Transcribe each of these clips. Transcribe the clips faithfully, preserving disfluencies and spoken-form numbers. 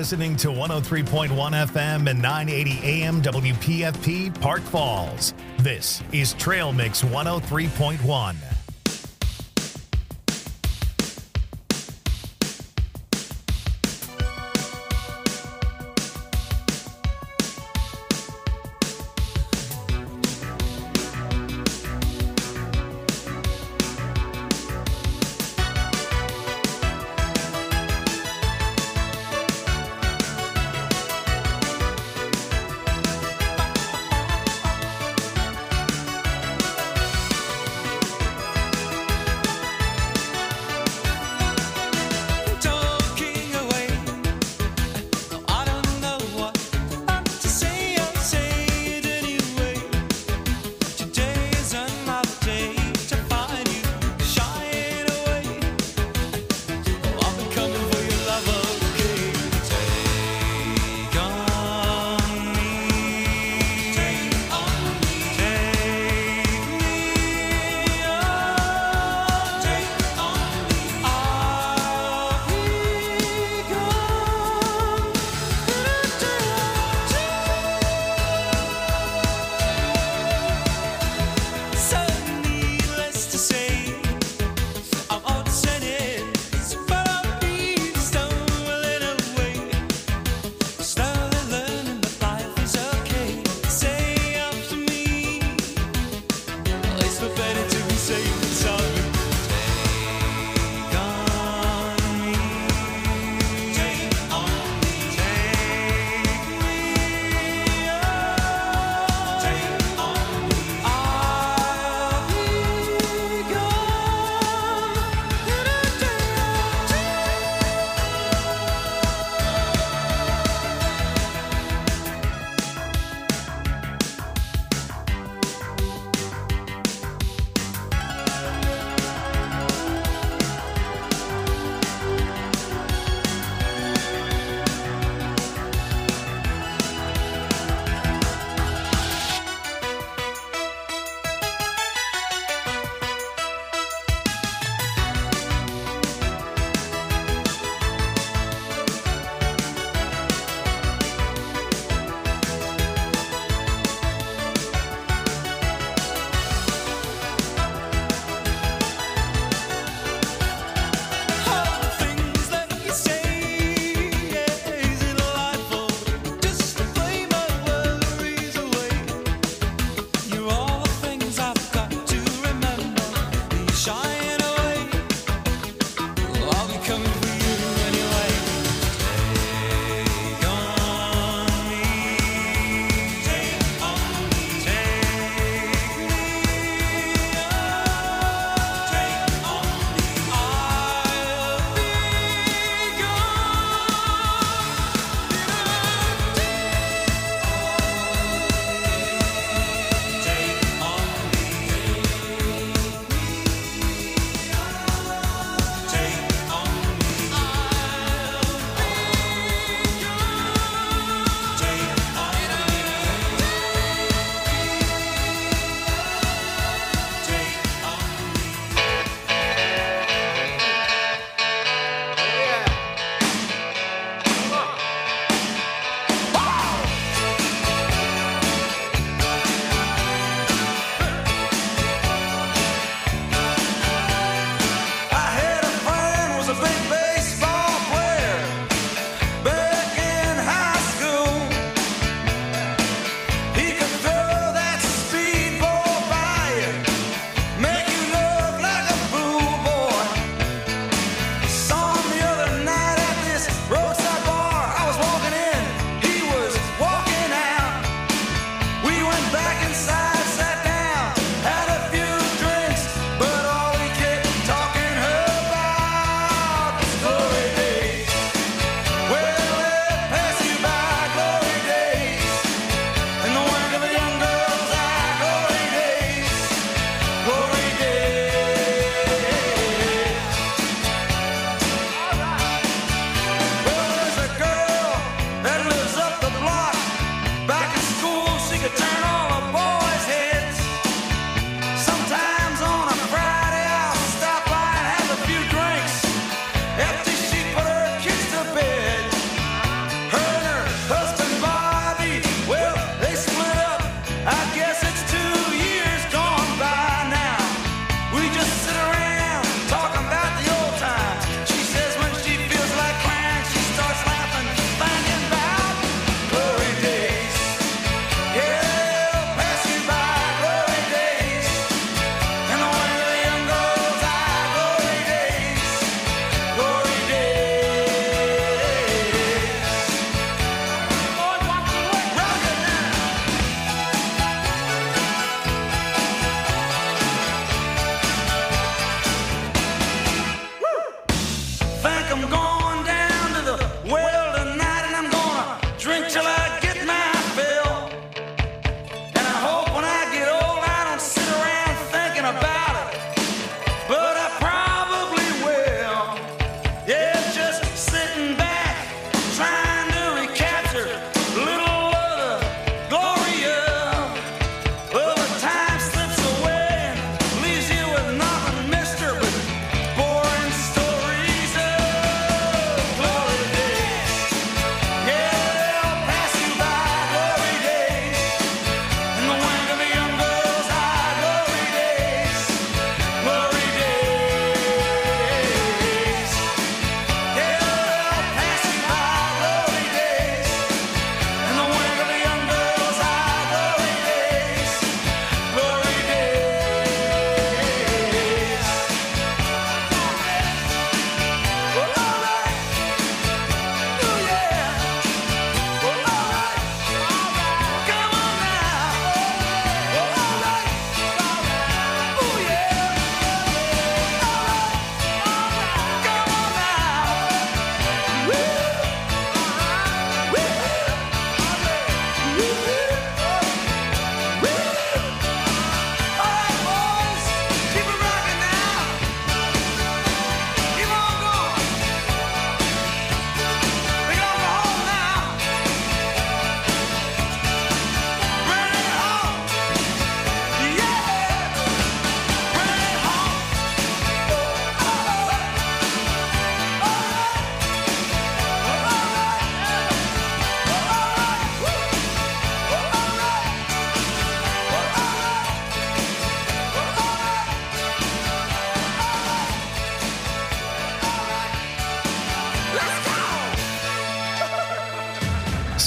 listening to one oh three point one F M and nine eighty A M W P F P Park Falls. This is Trail Mix one oh three point one.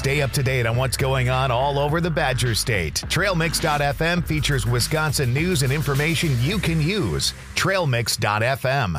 Stay up to date on what's going on all over the Badger State. Trail Mix dot f m features Wisconsin news and information you can use. Trail Mix dot f m.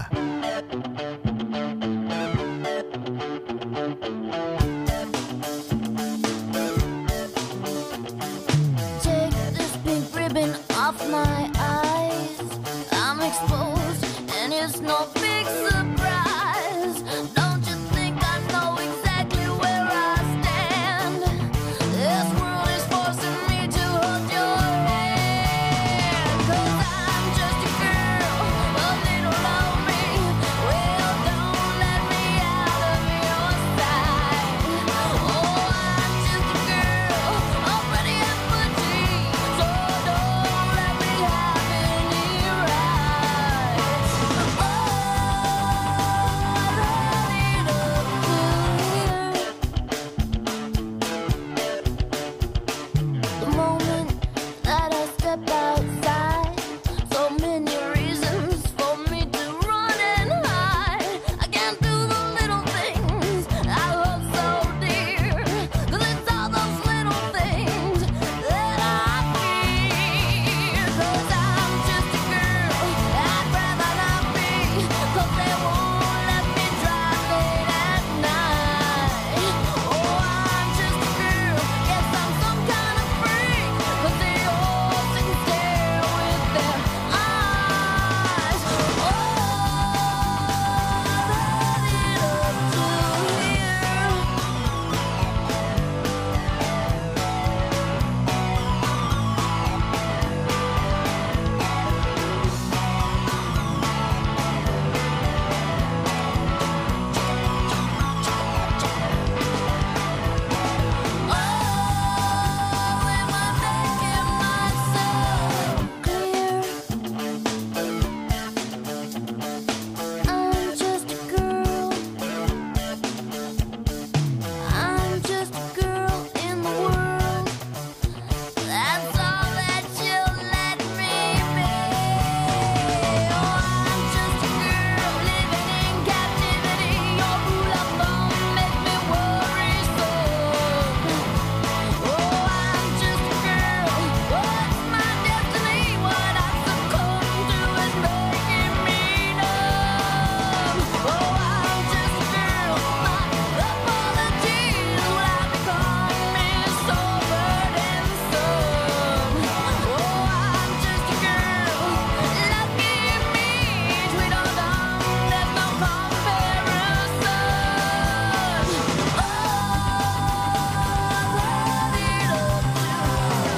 Off my eyes, I'm exposed, and it's no big surprise. Don't you think I know exactly where I stand? This world is forcing me to hold your hand. 'Cause I'm just a girl, a little lonely. Well, don't let me out of your sight. Oh, I'm just a girl, already at fatigue. So don't let me have any rights. Oh, I let it up to here. The moment that I step outside, so many reasons for me to run and hide. I can't do the little things I love so dear. 'Cause it's all those little things that I fear. 'Cause I'm just a girl, I'd rather not be. 'Cause they won't let me drive late at night. Oh, I'm just a girl, yes, I'm some kind of freak. 'Cause they all sit and stare with their eyes. Oh, let it up to here. Oh, am I making myself clear? I'm just a girl. I'm just a girl in the world. That's all that you'll let me be. Oh, I'm just a girl living in captivity. Your rule of thumb makes me worry so. Oh, I'm just a girl. What's my destiny? What I succumb to is making me numb. Oh, I'm just a girl. My apologies will have become me so burdensome. Oh, I'm just a girl. Lucky me, Tweedledum, there's no comparison. Oh, let it up to. Oh,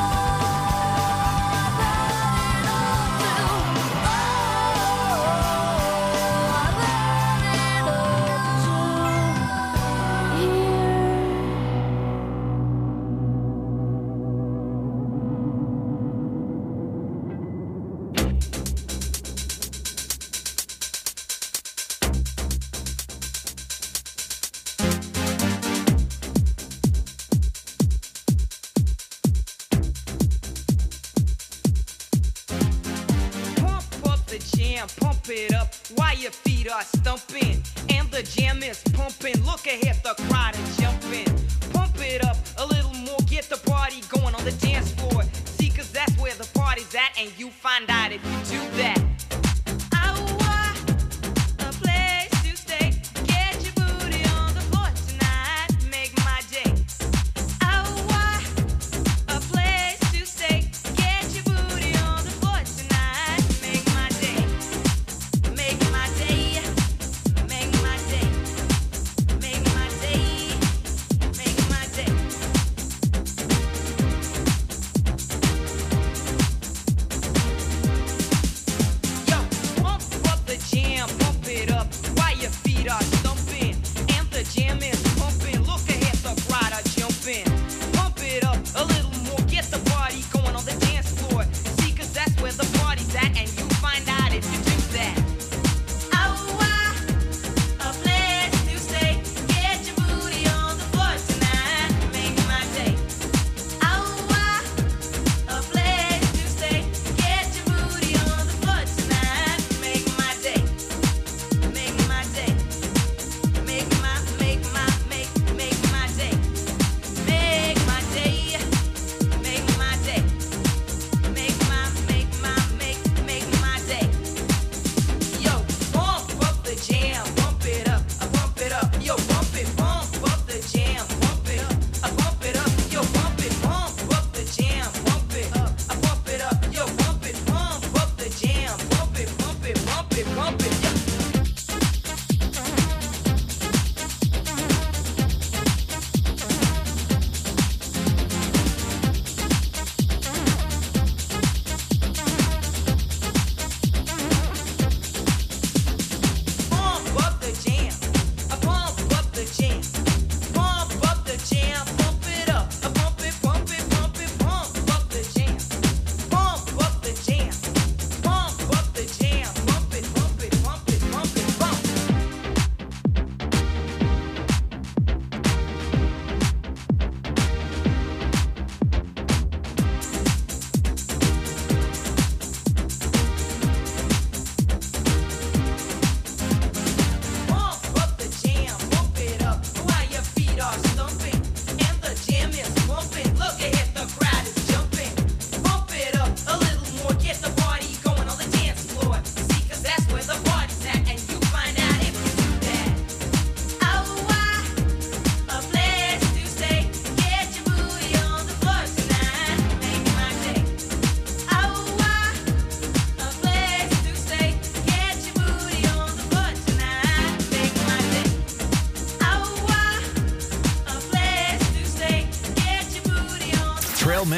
Pump up the jam, pump it up while your feet are stumping. And the jam is pumping. Look ahead, the crowd is jumping. Pump it up a little more, get the party going on the dance floor. See, 'cause that's where the party's at, and you find out if you do that. I want a place to stay. Get your booty on the floor tonight. Make my day. I want a place to stay. Get your booty on the floor tonight. Make my day. Make my day. Make my day. Make my day. Make my day.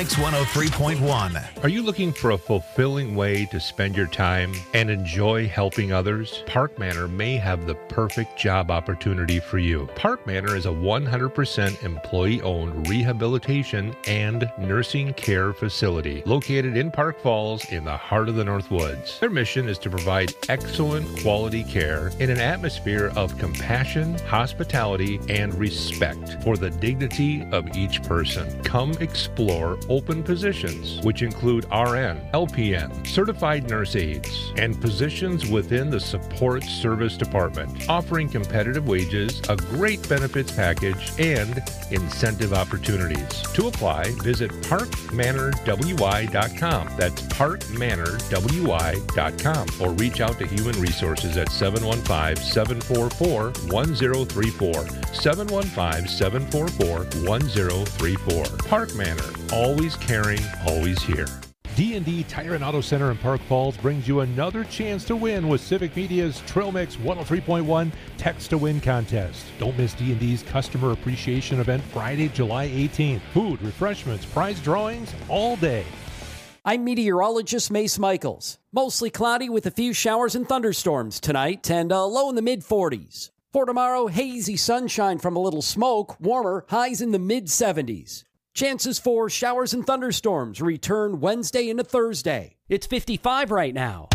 Mix one oh three point one. Are you looking for a fulfilling way to spend your time and enjoy helping others? Park Manor may have the perfect job opportunity for you. Park Manor is a one hundred percent employee-owned rehabilitation and nursing care facility located in Park Falls in the heart of the North Woods. Their mission is to provide excellent quality care in an atmosphere of compassion, hospitality, and respect for the dignity of each person. Come explore open positions, which include R N, L P N, certified nurse aides, and positions within the support service department, offering competitive wages, a great benefits package, and incentive opportunities. To apply, visit park manor w i dot com. That's park manor w i dot com, or reach out to Human Resources at seven one five, seven four four, one zero three four, seven one five, seven four four, one zero three four. Park Manor, always caring, always here. D and D Tire and Auto Center in Park Falls brings you another chance to win with Civic Media's Trail Mix one oh three point one Text to Win contest. Don't miss D and D's Customer Appreciation Event Friday, July eighteenth. Food, refreshments, prize drawings all day. I'm meteorologist Mace Michaels. Mostly cloudy with a few showers and thunderstorms tonight and a low in the mid forties. For tomorrow, hazy sunshine from a little smoke, warmer, highs in the mid seventies. Chances for showers and thunderstorms return Wednesday into Thursday. It's fifty-five right now.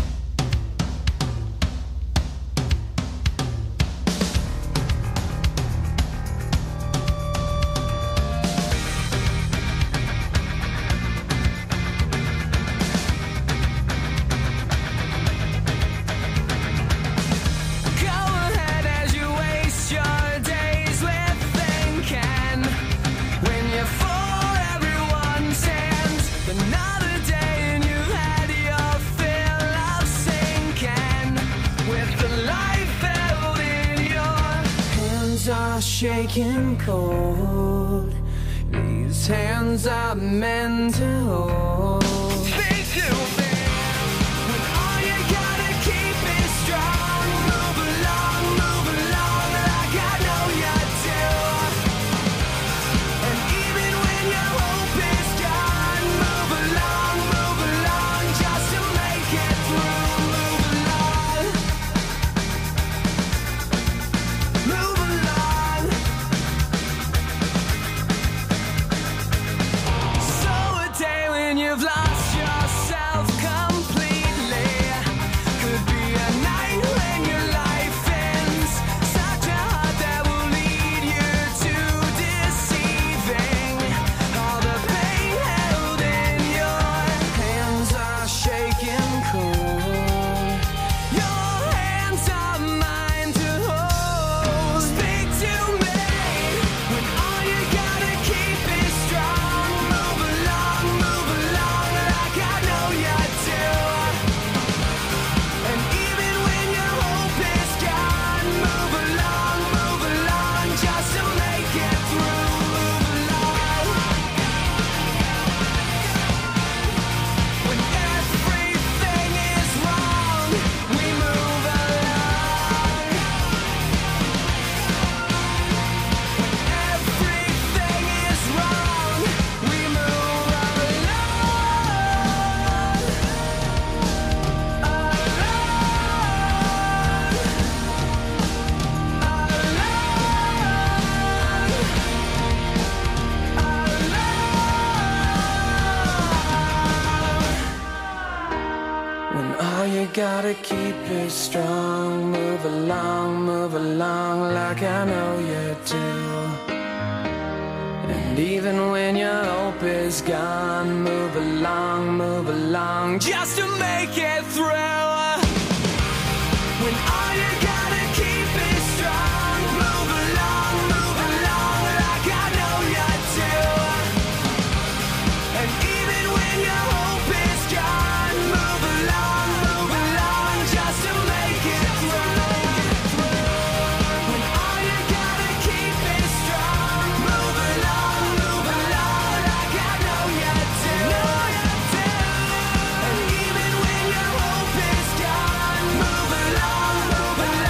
Shaking cold, these hands are meant to hold. Speak to me when all you gotta keep is strong. Move along, move along like I know you do. And even when your hope is gone, move along, move along just to make it through. Move along, move along. You've lost yourself completely. Could be a night when your life ends. Such a heart that will lead you to deceiving. All the pain held in your hands are shaking cold. Your hands are mine to hold. Speak to me when all you gotta keep is strong. Move along, move along like I know you do. And even when your hope is gone, move along, move along just to make it through. Move along. When everything is wrong, we move along. When everything is wrong, we move When all you gotta keep is strong, move along, move along like I know you do. And even when your hope is gone, move along, move along just to make it through. When all you gotta keep is strong, move along, move along like I know you do. And even when your hope is gone, move along, move along just to make it through. When all you gotta keep is strong, move along, move along like I know you do. And even when your hope is gone, move along, move along.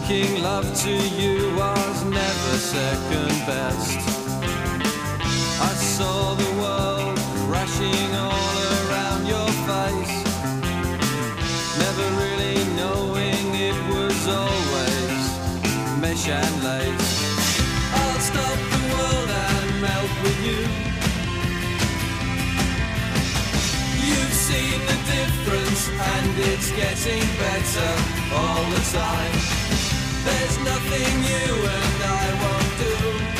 Making love to you was never second best. I saw the world crashing all around your face, never really knowing it was always mesh and lace. I'll stop the world and melt with you. You've seen the difference and it's getting better all the time. There's nothing you and I won't do.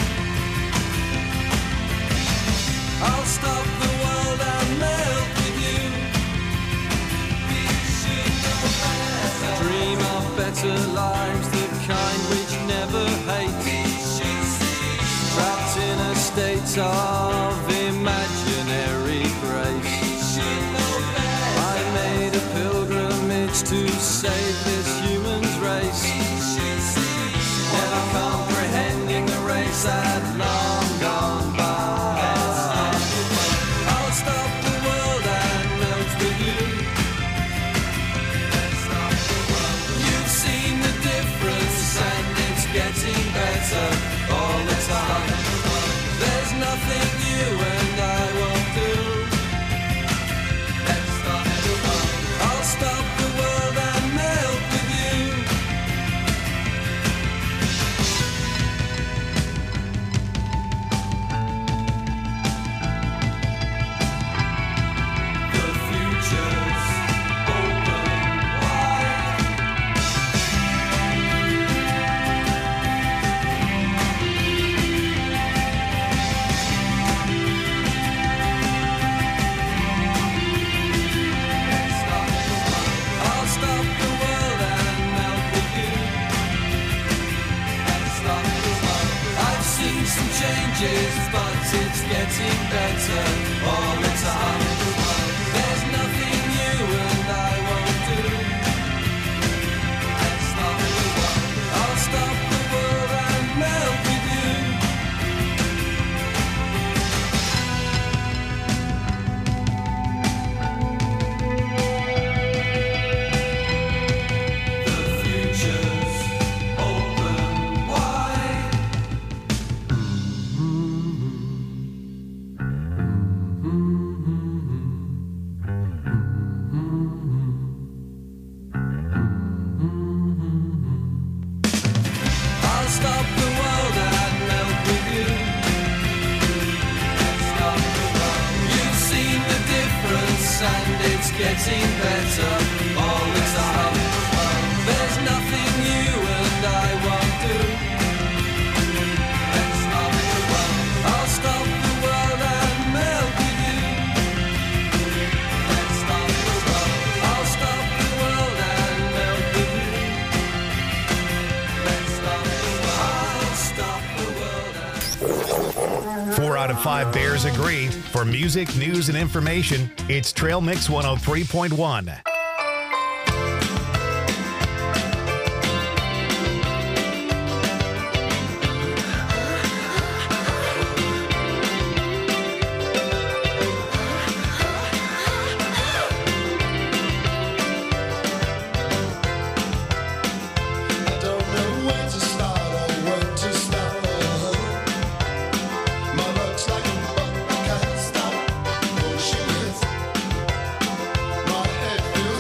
I'll stop the world and melt with you. We should know better. Dream of better lives, the kind which never hate. Trapped in a state of imaginary grace. I made a pilgrimage to save this human's race, never comprehending the race had long gone by. I'll stop the world and melt with you. You've seen the difference and it's getting better all the time. There's nothing you and I won't do. I'll stop the world and melt with you. The future's open wide. I'll stop the world and melt with you. I've seen some changes, but it's getting better all the time. There's nothing you and I won't do. I'll stop the world and melt with you. The future's open wide. I'll stop the world and melt with you. You've seen the difference and it's getting better all the time. There's nothing you and I won't do. I'll stop the world and melt with you. I'll stop the world and melt with you. I'll stop the world and Four out of five Bears agree. For music, news, and information, it's Trail Mix one oh three point one. Don't know where to start or where to stop. My luck's like a buck, I can't stop. Oh shit, my head feels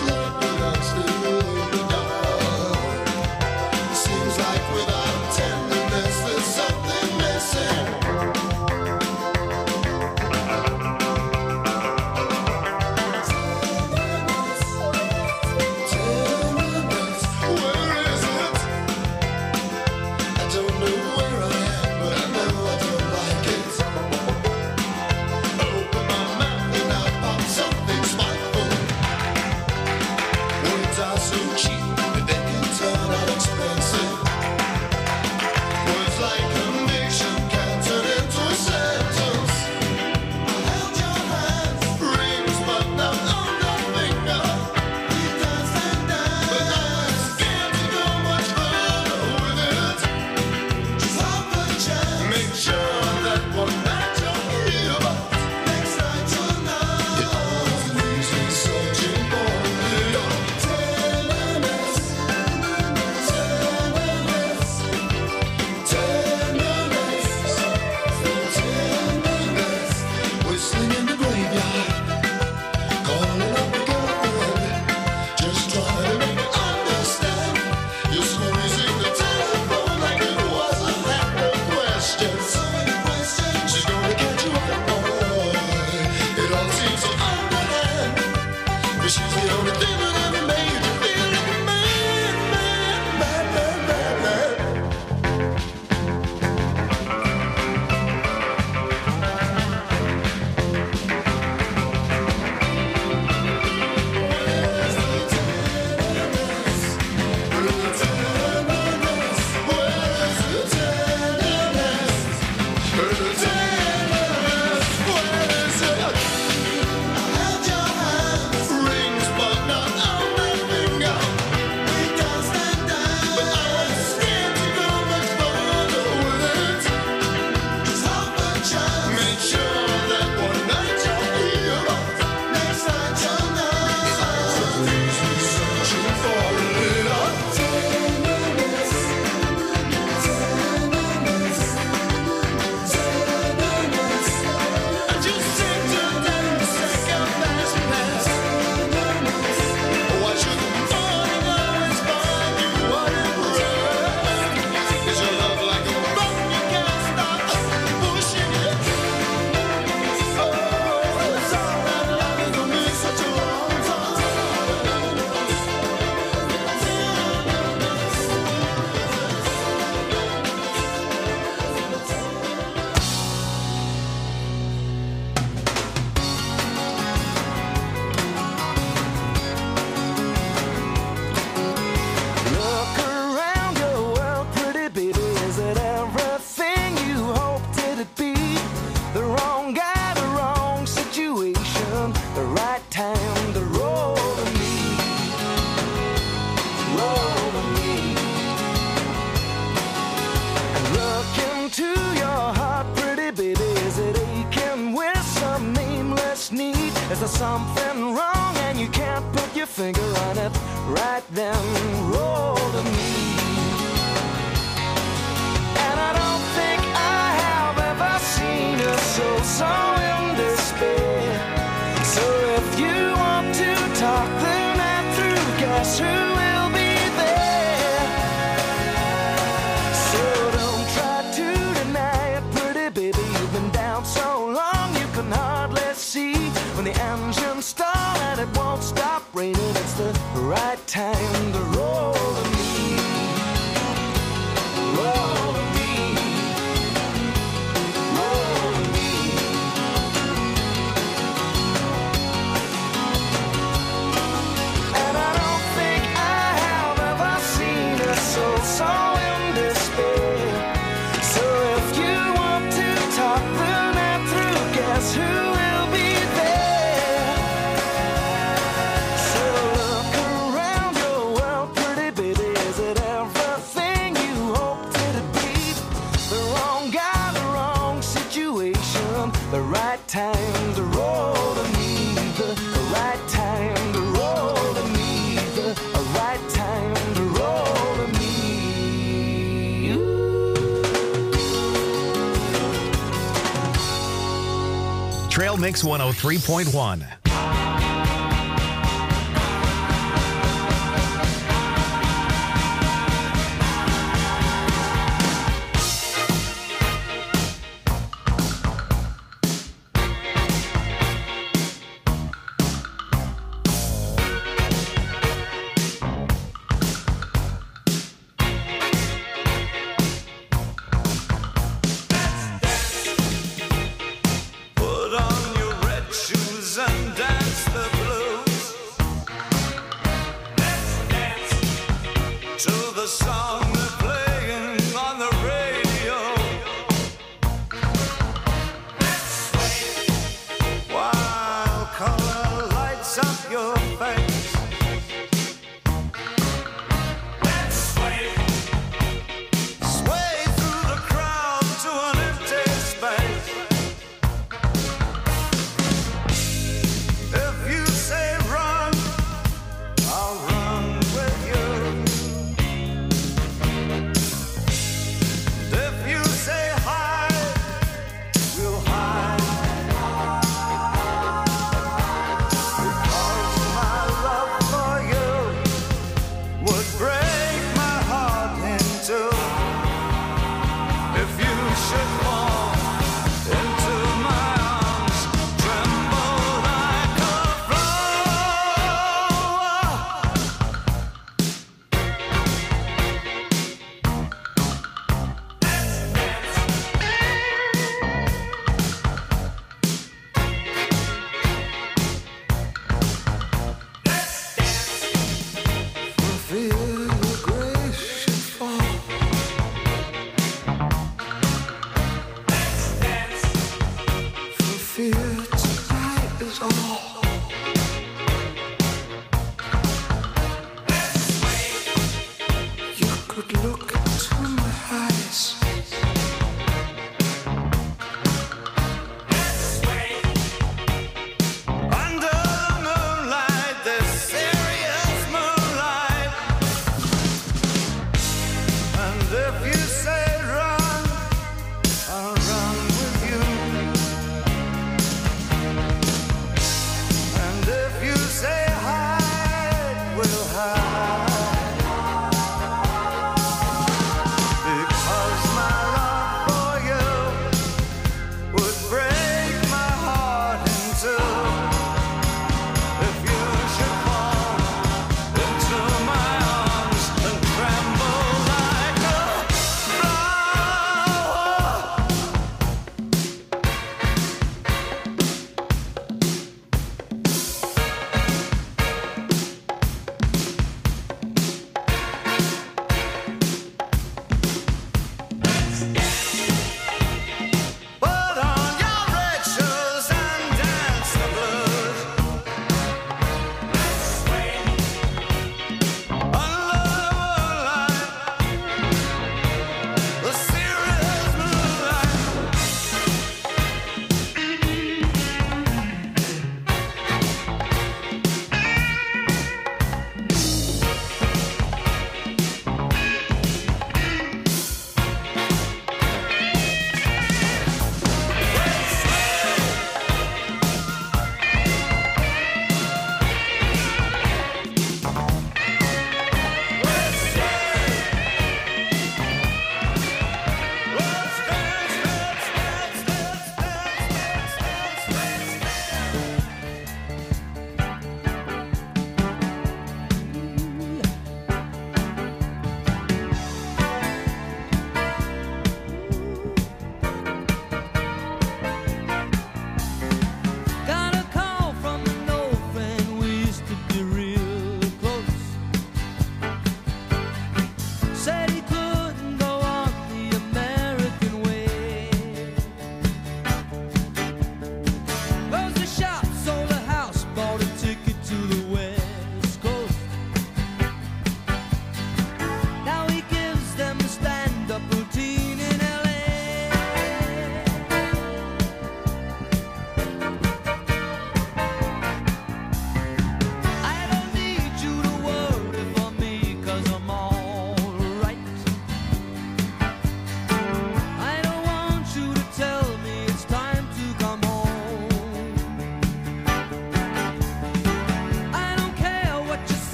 Is there something wrong and you can't put your finger on it? Right then, roll to me. And I don't think I have ever seen a soul so in despair. So if you want to talk the night through, guess who will be there? So don't try to deny it, pretty baby. You've been down so long you can hardly see. When the engine stall and it won't stop raining, it's the right time to roll to me. Roll to me. Roll to me. And I don't think I have ever seen a soul so in despair. So if you want to talk the night through, guess who will be there? So look around your world, pretty baby. Is it everything you hoped it'd be? The wrong guy, the wrong situation, the right time to roll to me. The right time to roll to me. The right time to roll to me. Trail Mix one oh three point one. Put on your red shoes and dance the blues. Let's dance to the song they're playing on the radio. Let's sway while color lights up your face. Let's sway, sway through the crowd to an empty space. If you say run, I'll run with you. If you say hide, we'll hide. Because my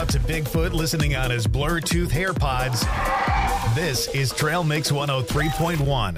out to Bigfoot listening on his Bluetooth AirPods. This is Trail Mix one oh three point one.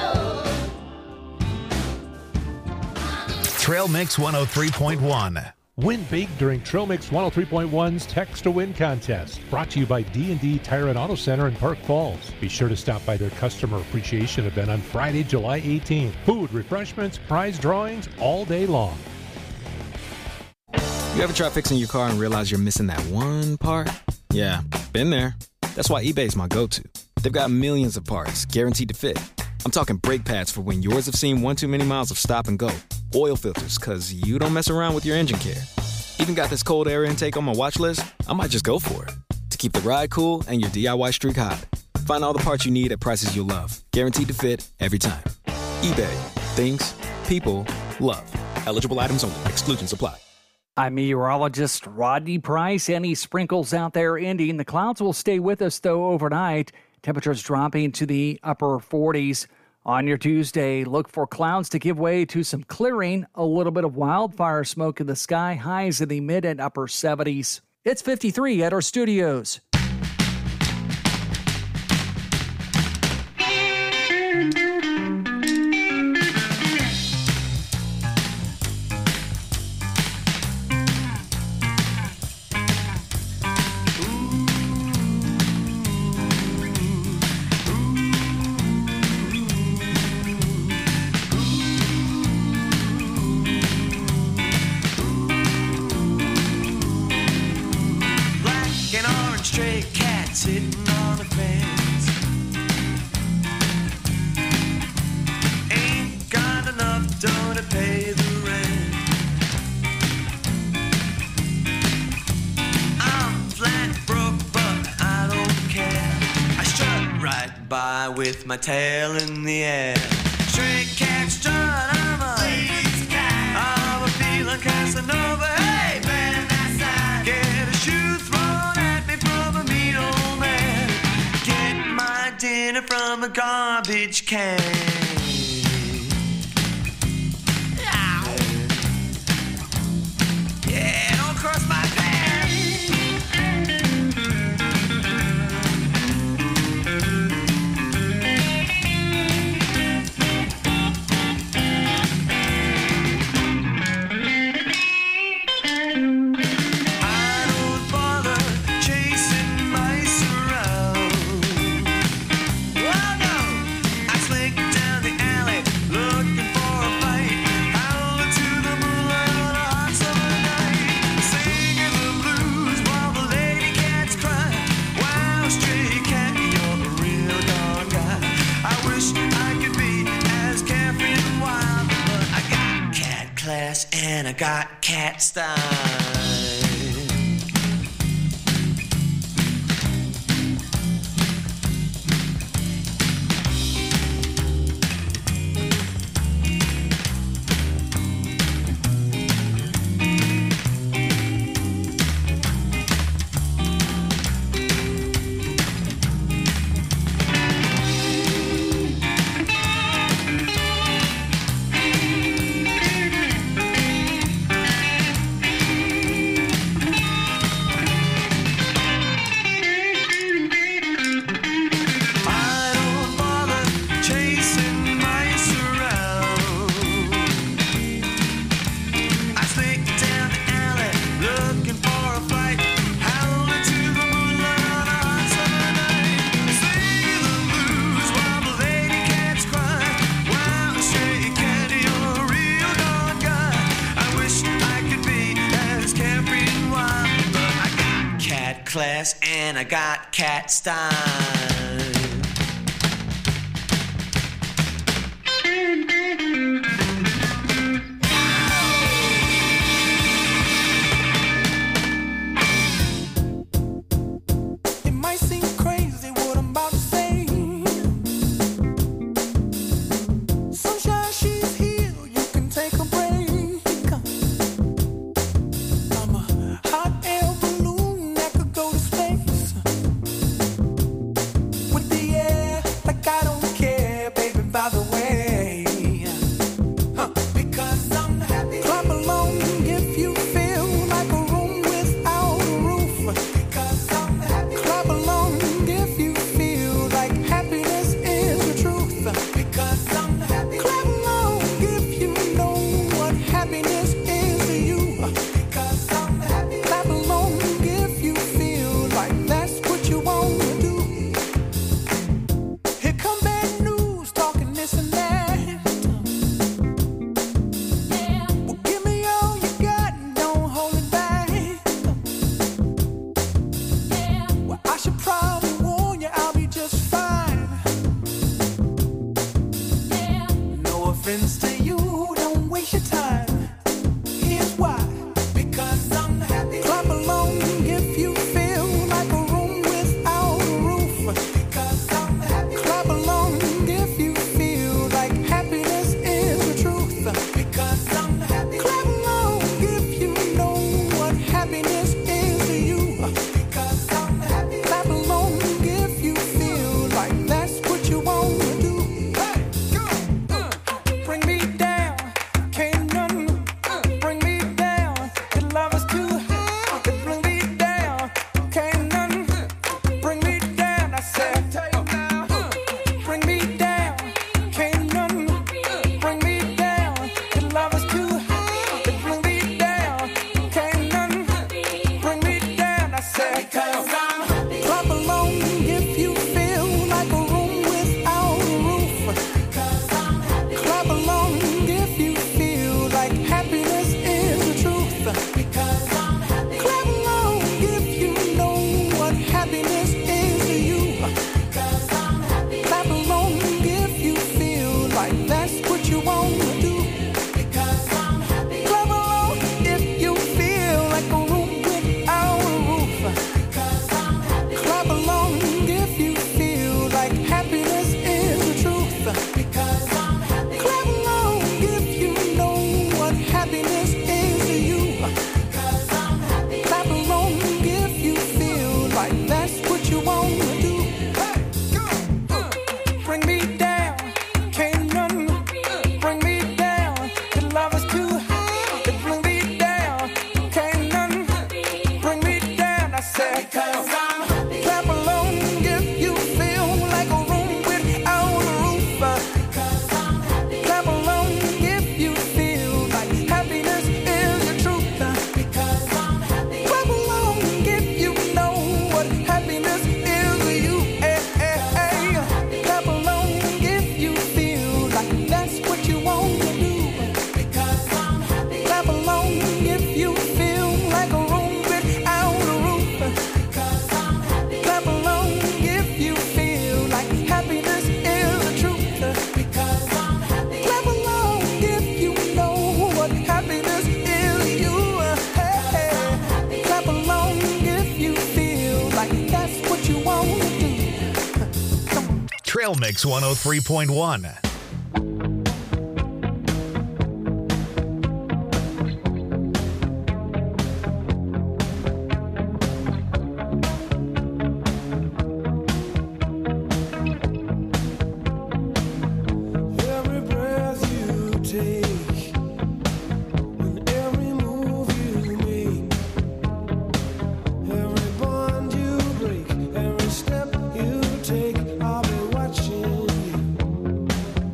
Trail Mix one oh three point one. Win big during Trail Mix one oh three point one's Text to Win contest. Brought to you by D and D Tire and Auto Center in Park Falls. Be sure to stop by their customer appreciation event on Friday, July eighteenth. Food, refreshments, prize drawings all day long. You ever try fixing your car and realize you're missing that one part? Yeah, been there. That's why eBay's my go-to. They've got millions of parts, guaranteed to fit. I'm talking brake pads for when yours have seen one too many miles of stop and go. Oil filters, cause you don't mess around with your engine care. Even got this cold air intake on my watch list. I might just go for it. To keep the ride cool and your D I Y streak hot. Find all the parts you need at prices you'll love. Guaranteed to fit every time. eBay. Things. People. Love. Eligible items only. Exclusions apply. I'm meteorologist Rodney Price. Any sprinkles out there ending. The clouds will stay with us, though, overnight. Temperatures dropping to the upper forties. On your Tuesday, look for clouds to give way to some clearing, a little bit of wildfire smoke in the sky, highs in the mid and upper seventies. It's fifty-three at our studios. Sitting on the fence, ain't got enough dough to pay the rent. I'm flat broke, but I don't care. I strut right by with my tail in the air. Stray cat strut, I'm a lady's cat. I'm a feeling Casanova. Hey, man, that's that. Get a shoe thrown at me from a mean old man. Get my dinner from a garbage can. Ow. Yeah, don't cross my path. And I got cat style. Class and I got cat style. Because I'm happy. Clap along if you feel like a room without a roof. Because I'm happy. Clap along if you feel like happiness is the truth. Because I'm happy. Clap along if you know what happiness is to you. Eh, eh, eh. Clap along if you feel like that's what you want to do. Because I'm happy. Clap along if you feel like a room without a roof. Because I'm happy. Clap along if you feel like happiness is the truth. Because I'm happy. Clap along if you know what happiness is to you. Hey, hey. Clap along if you feel like that's what you want to do. Trail Mix one oh three point one. Every breath you take, and every move you make, every bond you break, every step you take, I'll be watching you.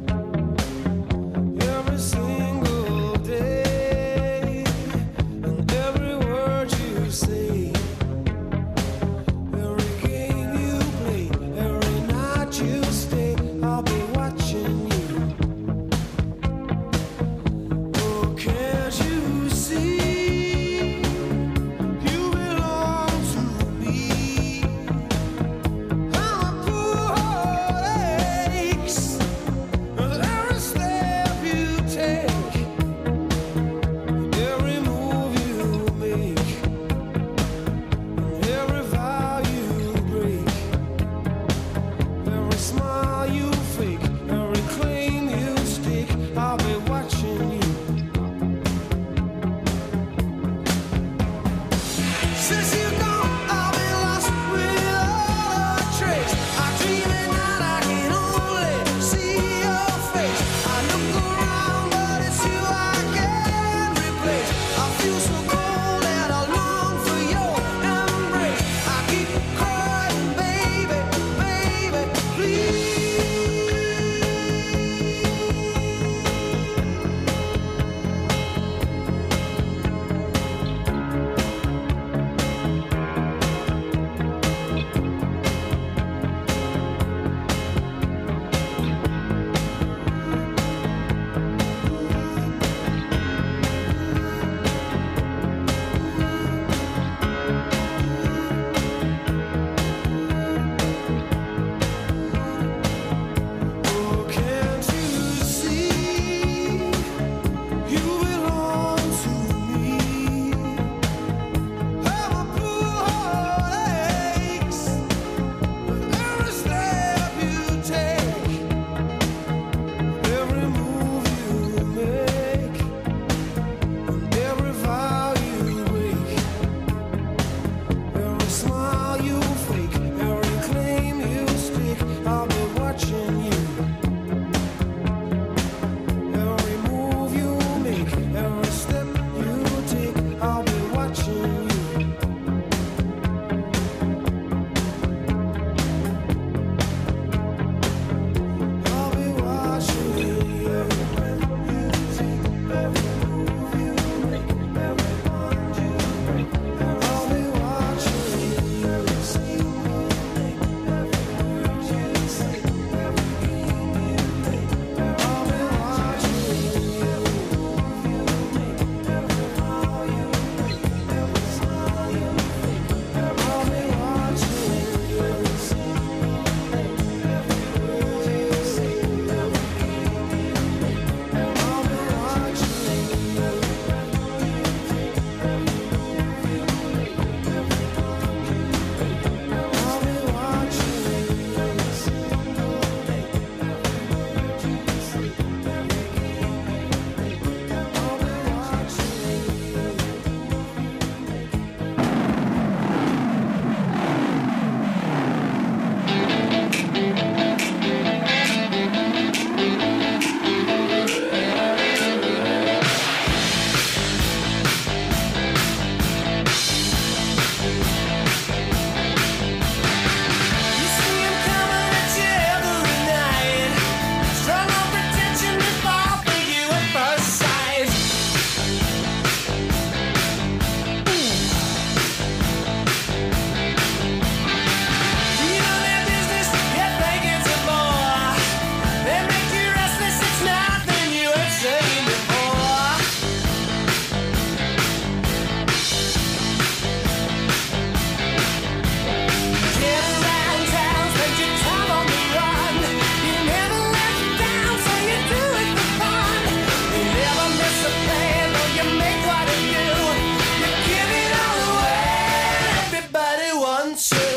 answer.